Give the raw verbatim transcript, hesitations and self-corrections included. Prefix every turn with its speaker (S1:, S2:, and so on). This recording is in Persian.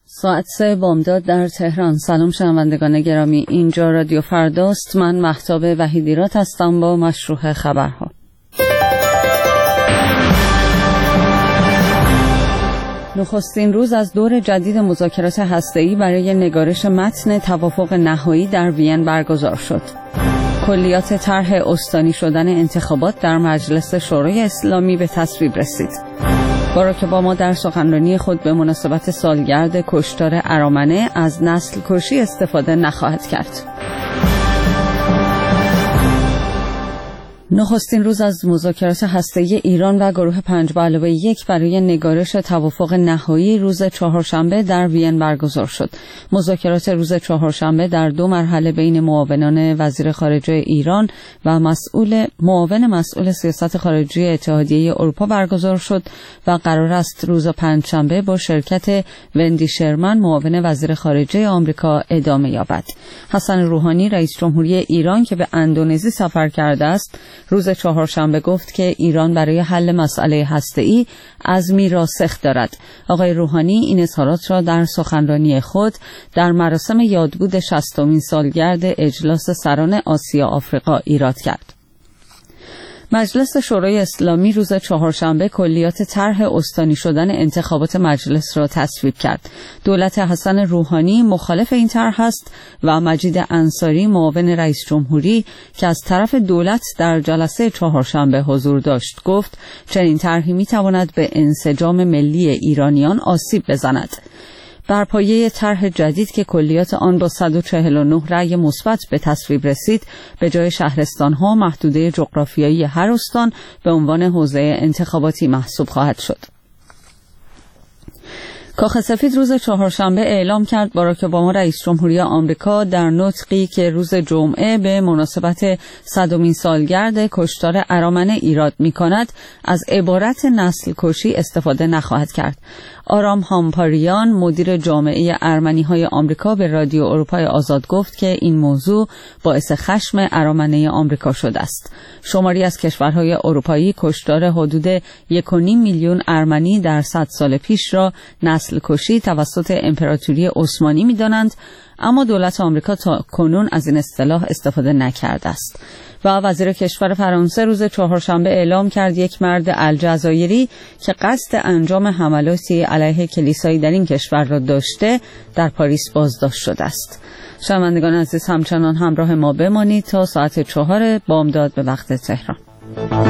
S1: ساعت سه بامداد در تهران. سلام شنوندگان گرامی، اینجا رادیو فرداست. من مهتاب وحیدیرات هستم با مشروع خبرها. نخستین روز از دور جدید مذاکرات هسته‌ای برای نگارش متن توافق نهایی در وین برگزار شد. کلیات طرح استانی شدن انتخابات در مجلس شورای اسلامی به تصویب رسید. باراک اوباما در سخنرانی خود به مناسبت سالگرد کشتار ارامنه از نسل کشی استفاده نخواهد کرد. نخستین روز از مذاکرات هسته‌ای ایران و گروه پنج به علاوه یک برای نگارش توافق نهایی روز چهارشنبه در وین برگزار شد. مذاکرات روز چهارشنبه در دو مرحله بین معاونان وزیر خارجه ایران و مسئول معاون مسئول سیاست خارجی اتحادیه اروپا برگزار شد و قرار است روز پنجشنبه با شرکت وندی شرمن معاون وزیر خارجه آمریکا ادامه یابد. حسن روحانی رئیس جمهوری ایران که به اندونزی سفر کرده است، روز چهارشنبه گفت که ایران برای حل مسئله هسته‌ای عزمی راسخ دارد. آقای روحانی این اظهارات را در سخنرانی خود در مراسم یادبود شصتمین سالگرد اجلاس سران آسیا آفریقا ایراد کرد. مجلس شورای اسلامی روز چهارشنبه کلیات طرح استانی شدن انتخابات مجلس را تصویب کرد. دولت حسن روحانی مخالف این طرح است و مجید انصاری معاون رئیس جمهوری که از طرف دولت در جلسه چهارشنبه حضور داشت گفت چنین طرحی می‌تواند به انسجام ملی ایرانیان آسیب بزند. بر پایه طرح جدید که کلیات آن با صد و چهل و نه رأی مثبت به تصویب رسید، به جای شهرستان‌ها محدوده جغرافیایی هر استان به عنوان حوزه انتخاباتی محسوب خواهد شد. کاخ سفید روز چهارشنبه اعلام کرد باراک اوباما رئیس جمهوری آمریکا در نطقی که روز جمعه به مناسبت صدمین سالگرد کشتار ارامنه ایراد می‌کند از عبارت نسل کشی استفاده نخواهد کرد. آرام هامپاریان مدیر جامعه ارمنی‌های آمریکا به رادیو اروپای آزاد گفت که این موضوع باعث خشم ارامنه آمریکا شده است. شماری از کشورهای اروپایی کشتار حدود یک و نیم میلیون ارمنی در صد سال پیش را نسل کشی توسط امپراتوری عثمانی می‌دانند، اما دولت آمریکا تا کنون از این اصطلاح استفاده نکرده است. و وزیر کشور فرانسه روز چهارشنبه اعلام کرد یک مرد الجزایری که قصد انجام حملاتی علیه کلیسایی در این کشور را داشته در پاریس بازداشت شده است. شنوندگان عزیز همچنان همراه ما بمانید تا ساعت چهار بامداد به وقت تهران.